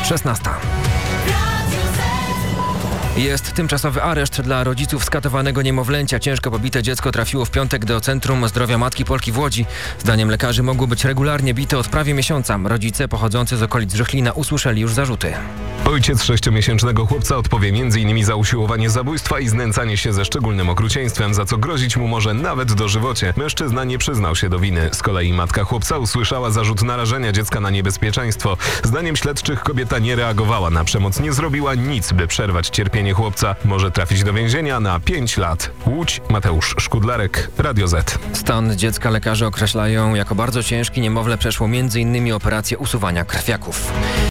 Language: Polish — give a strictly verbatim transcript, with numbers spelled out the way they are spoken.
szesnasta. Jest tymczasowy areszt dla rodziców skatowanego niemowlęcia. Ciężko pobite dziecko trafiło w piątek do Centrum Zdrowia Matki Polki w Łodzi. Zdaniem lekarzy mogło być regularnie bite od prawie miesiąca. Rodzice pochodzący z okolic Żechlina usłyszeli już zarzuty. Ojciec sześciomiesięcznego chłopca odpowie między innymi za usiłowanie zabójstwa i znęcanie się ze szczególnym okrucieństwem, za co grozić mu może nawet dożywocie. Mężczyzna nie przyznał się do winy. Z kolei matka chłopca usłyszała zarzut narażenia dziecka na niebezpieczeństwo. Zdaniem śledczych kobieta nie reagowała na przemoc, nie zrobiła nic, by przerwać cierpienie chłopca. Może trafić do więzienia na pięć lat. Łódź, Mateusz Szkudlarek, Radio Z. Stan dziecka lekarze określają jako bardzo ciężki. Niemowlę przeszło między innymi operację usuwania krwiaków.